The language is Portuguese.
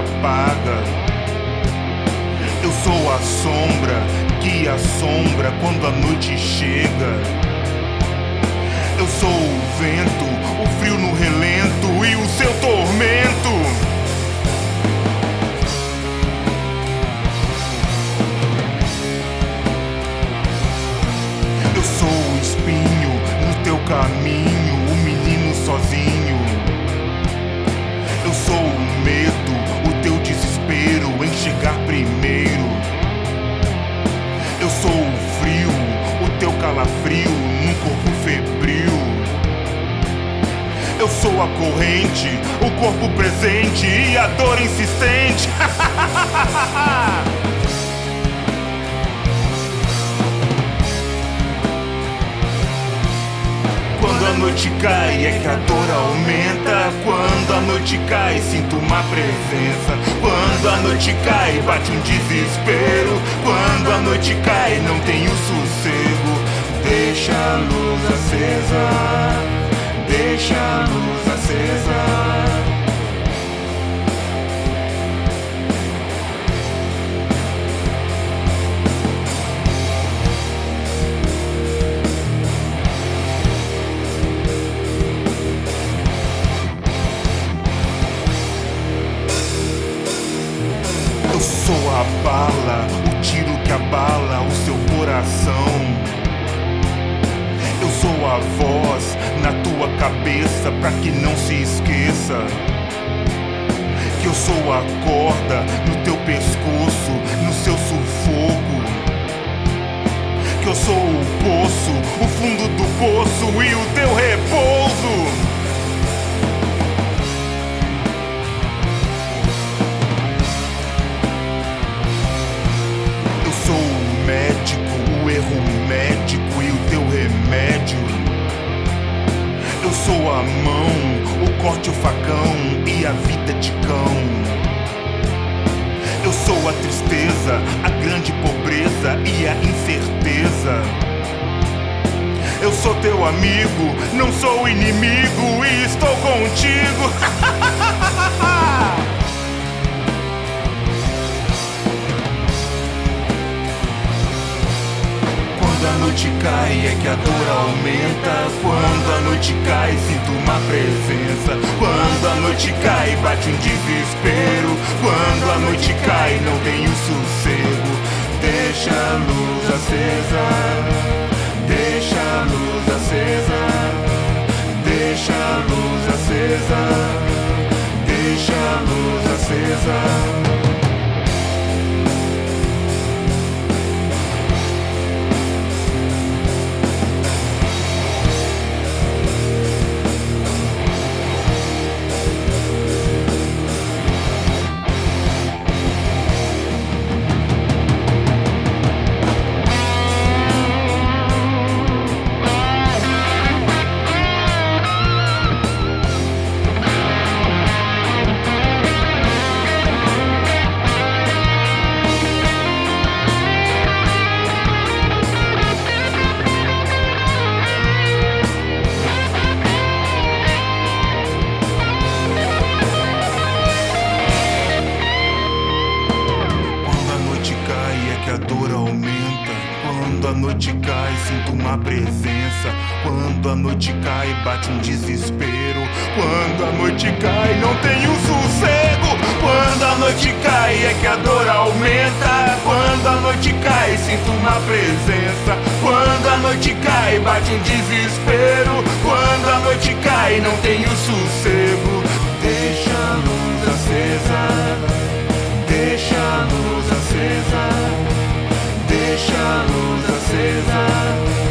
apaga. Eu sou a sombra que assombra quando a noite chega. Eu sou o vento, o frio no relento e o seu tormento. Eu sou o espinho no teu caminho, o menino sozinho. Eu sou o medo, o teu desespero em chegar primeiro. Eu sou o frio, o teu calafrio num corpo febril. Eu sou a corrente, o corpo presente e a dor insistente. Quando a noite cai é que a dor aumenta. Quando a noite cai sinto uma presença. Quando a noite cai bate um desespero. Quando a noite cai não tenho sossego. Deixa a luz acesa, deixa a luz acesa. Eu sou a bala, o tiro que abala o seu coração. Eu sou a voz na tua cabeça pra que não se esqueça que eu sou a corda no teu pescoço, no seu sufoco. Que eu sou o poço, o fundo do poço e o teu repouso. Sou o médico, o erro médico e o teu remédio. Eu sou a mão, o corte, o facão e a vida de cão. Eu sou a tristeza, a grande pobreza e a incerteza. Eu sou teu amigo, não sou inimigo e estou contigo. Quando a noite cai é que a dor aumenta. Quando a noite cai sinto uma presença. Quando a noite cai bate um desespero. Quando a noite cai não tenho sossego. Deixa a luz acesa, deixa a luz acesa, deixa a luz acesa, deixa a luz acesa. A dor aumenta. Quando a noite cai sinto uma presença. Quando a noite cai bate um desespero. Quando a noite cai não tenho sossego. Quando a noite cai é que a dor aumenta. Quando a noite cai sinto uma presença. Quando a noite cai bate um desespero. Quando a noite cai não tenho sossego. Deixa a luz acesa, deixa a luz acesa, deixa a luz acesa.